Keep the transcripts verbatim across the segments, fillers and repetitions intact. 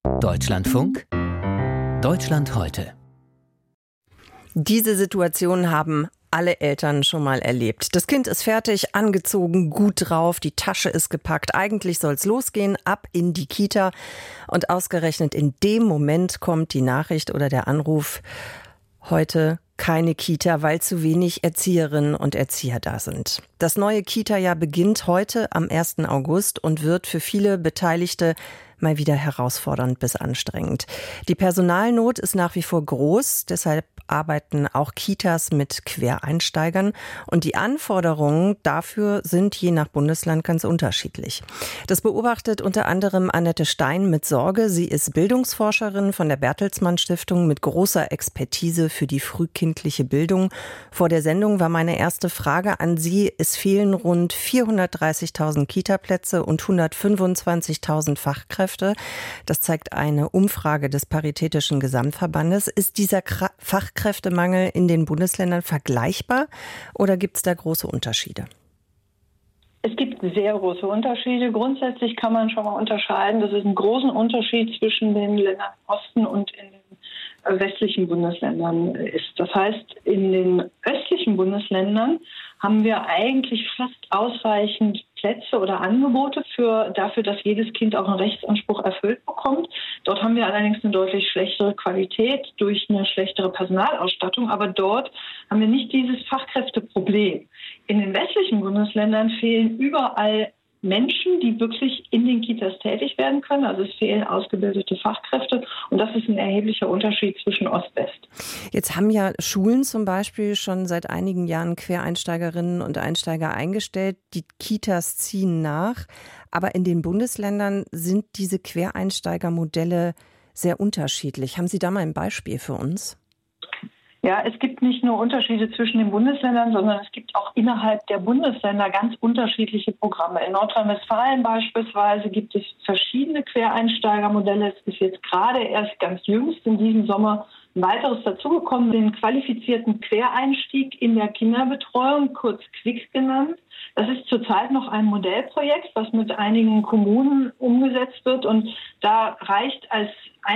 Deutschlandfunk, Deutschland heute. Diese Situation haben alle Eltern schon mal erlebt. Das Kind ist fertig, angezogen, gut drauf, die Tasche ist gepackt. Eigentlich soll's losgehen, ab in die Kita. Und ausgerechnet in dem Moment kommt die Nachricht oder der Anruf: Heute keine Kita, weil zu wenig Erzieherinnen und Erzieher da sind. Das neue Kita-Jahr beginnt heute am ersten August und wird für viele Beteiligte mal wieder herausfordernd bis anstrengend. Die Personalnot ist nach wie vor groß, deshalb arbeiten auch Kitas mit Quereinsteigern und die Anforderungen dafür sind je nach Bundesland ganz unterschiedlich. Das beobachtet unter anderem Annette Stein mit Sorge. Sie ist Bildungsforscherin von der Bertelsmann Stiftung mit großer Expertise für die frühkindliche Bildung. Vor der Sendung war meine erste Frage an Sie: Es fehlen rund vierhundertdreißigtausend Kitaplätze und hundertfünfundzwanzigtausend Fachkräfte. Das zeigt eine Umfrage des Paritätischen Gesamtverbandes. Ist dieser Fachkräftemangel in den Bundesländern vergleichbar oder gibt es da große Unterschiede? Es gibt sehr große Unterschiede. Grundsätzlich kann man schon mal unterscheiden, dass es einen großen Unterschied zwischen den Ländern im Osten und in den westlichen Bundesländern ist. Das heißt, in den östlichen Bundesländern haben wir eigentlich fast ausreichend Plätze oder Angebote für, dafür, dass jedes Kind auch einen Rechtsanspruch erfüllt bekommt. Dort haben wir allerdings eine deutlich schlechtere Qualität durch eine schlechtere Personalausstattung. Aber dort haben wir nicht dieses Fachkräfteproblem. In den westlichen Bundesländern fehlen überall Menschen, die wirklich in den Kitas tätig werden können. Also es fehlen ausgebildete Fachkräfte und das ist ein erheblicher Unterschied zwischen Ost-West. Jetzt haben ja Schulen zum Beispiel schon seit einigen Jahren Quereinsteigerinnen und Einsteiger eingestellt. Die Kitas ziehen nach, aber in den Bundesländern sind diese Quereinsteigermodelle sehr unterschiedlich. Haben Sie da mal ein Beispiel für uns? Ja, es gibt nicht nur Unterschiede zwischen den Bundesländern, sondern es gibt auch innerhalb der Bundesländer ganz unterschiedliche Programme. In Nordrhein-Westfalen beispielsweise gibt es verschiedene Quereinsteigermodelle. Es ist jetzt gerade erst ganz jüngst in diesem Sommer ein weiteres dazugekommen, den qualifizierten Quereinstieg in der Kinderbetreuung, kurz Quick genannt. Das ist zurzeit noch ein Modellprojekt, was mit einigen Kommunen umgesetzt wird. Und da reicht als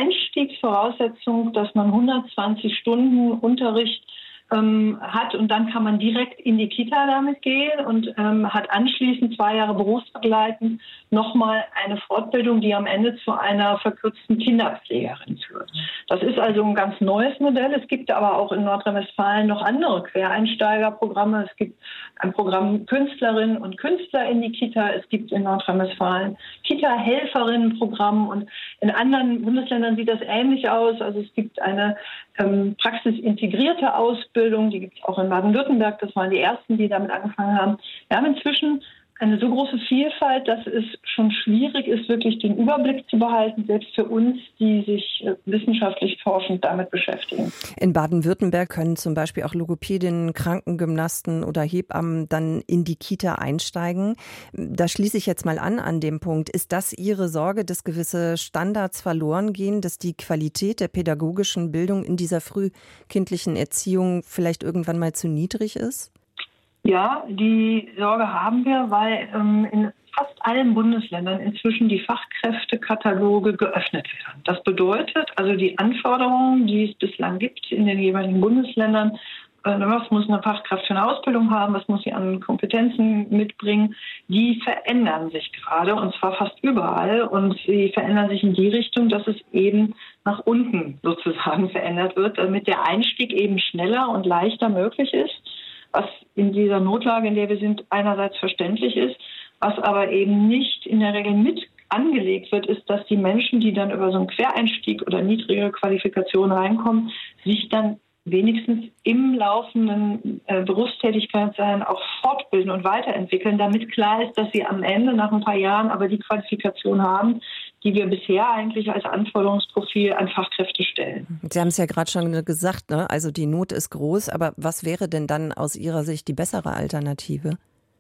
Einstiegsvoraussetzung, dass man hundertzwanzig Stunden Unterricht ähm, hat und dann kann man direkt in die Kita damit gehen und ähm, hat anschließend zwei Jahre berufsbegleitend nochmal eine Fortbildung, die am Ende zu einer verkürzten Kinderpflegerin führt. Das ist also ein ganz neues Modell. Es gibt aber auch in Nordrhein-Westfalen noch andere Quereinsteigerprogramme. Es gibt ein Programm Künstlerinnen und Künstler in die Kita. Es gibt in Nordrhein-Westfalen Kita-Helferinnenprogramm und in anderen Bundesländern sieht das ähnlich aus. Also es gibt eine ähm, praxisintegrierte Ausbildung, die gibt es auch in Baden-Württemberg. Das waren die ersten, die damit angefangen haben. Wir haben inzwischen eine so große Vielfalt, dass es schon schwierig ist, wirklich den Überblick zu behalten, selbst für uns, die sich wissenschaftlich forschend damit beschäftigen. In Baden-Württemberg können zum Beispiel auch Logopädinnen, Krankengymnasten oder Hebammen dann in die Kita einsteigen. Da schließe ich jetzt mal an an dem Punkt. Ist das Ihre Sorge, dass gewisse Standards verloren gehen, dass die Qualität der pädagogischen Bildung in dieser frühkindlichen Erziehung vielleicht irgendwann mal zu niedrig ist? Ja, die Sorge haben wir, weil ähm, in fast allen Bundesländern inzwischen die Fachkräftekataloge geöffnet werden. Das bedeutet also die Anforderungen, die es bislang gibt in den jeweiligen Bundesländern, äh, was muss eine Fachkraft für eine Ausbildung haben, was muss sie an Kompetenzen mitbringen, die verändern sich gerade und zwar fast überall und sie verändern sich in die Richtung, dass es eben nach unten sozusagen verändert wird, damit der Einstieg eben schneller und leichter möglich ist. Was in dieser Notlage, in der wir sind, einerseits verständlich ist, was aber eben nicht in der Regel mit angelegt wird, ist, dass die Menschen, die dann über so einen Quereinstieg oder niedrige Qualifikation reinkommen, sich dann wenigstens im laufenden äh, Berufstätigkeitssein auch fortbilden und weiterentwickeln, damit klar ist, dass sie am Ende nach ein paar Jahren aber die Qualifikation haben, die wir bisher eigentlich als Anforderungsprofil an Fachkräfte stellen. Sie haben es ja gerade schon gesagt, ne? Also die Not ist groß, aber was wäre denn dann aus Ihrer Sicht die bessere Alternative?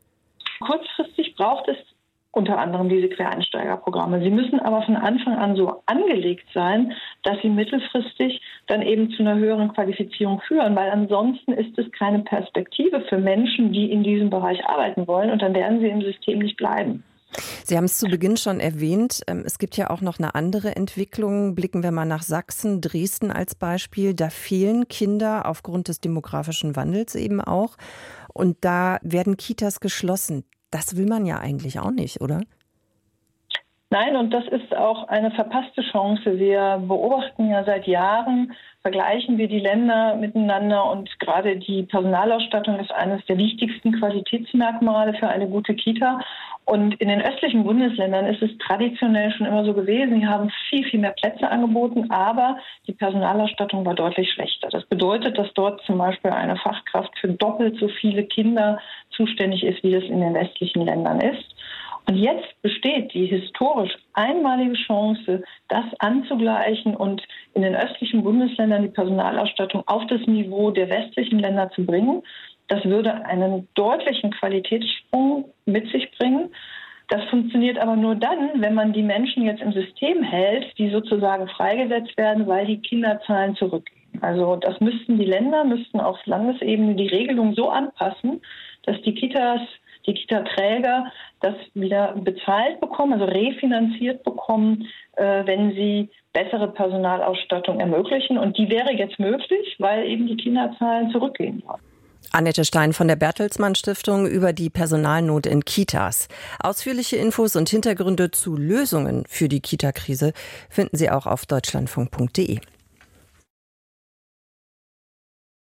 Kurzfristig braucht es unter anderem diese Quereinsteigerprogramme. Sie müssen aber von Anfang an so angelegt sein, dass sie mittelfristig dann eben zu einer höheren Qualifizierung führen, weil ansonsten ist es keine Perspektive für Menschen, die in diesem Bereich arbeiten wollen und dann werden sie im System nicht bleiben. Sie haben es zu Beginn schon erwähnt. Es gibt ja auch noch eine andere Entwicklung. Blicken wir mal nach Sachsen, Dresden als Beispiel. Da fehlen Kinder aufgrund des demografischen Wandels eben auch. Und da werden Kitas geschlossen. Das will man ja eigentlich auch nicht, oder? Nein, und das ist auch eine verpasste Chance. Wir beobachten ja seit Jahren, vergleichen wir die Länder miteinander und gerade die Personalausstattung ist eines der wichtigsten Qualitätsmerkmale für eine gute Kita. Und in den östlichen Bundesländern ist es traditionell schon immer so gewesen. Die haben viel, viel mehr Plätze angeboten, aber die Personalausstattung war deutlich schlechter. Das bedeutet, dass dort zum Beispiel eine Fachkraft für doppelt so viele Kinder zuständig ist, wie das in den westlichen Ländern ist. Und jetzt besteht die historisch einmalige Chance, das anzugleichen und in den östlichen Bundesländern die Personalausstattung auf das Niveau der westlichen Länder zu bringen. Das würde einen deutlichen Qualitätssprung mit sich bringen. Das funktioniert aber nur dann, wenn man die Menschen jetzt im System hält, die sozusagen freigesetzt werden, weil die Kinderzahlen zurückgehen. Also das müssten die Länder, müssten auf Landesebene die Regelung so anpassen, dass die Kitas, die Kita-Träger das wieder bezahlt bekommen, also refinanziert bekommen, äh, wenn sie bessere Personalausstattung ermöglichen. Und die wäre jetzt möglich, weil eben die Kinderzahlen zurückgehen wollen. Annette Stein von der Bertelsmann Stiftung über die Personalnot in Kitas. Ausführliche Infos und Hintergründe zu Lösungen für die Kita-Krise finden Sie auch auf deutschlandfunk punkt de.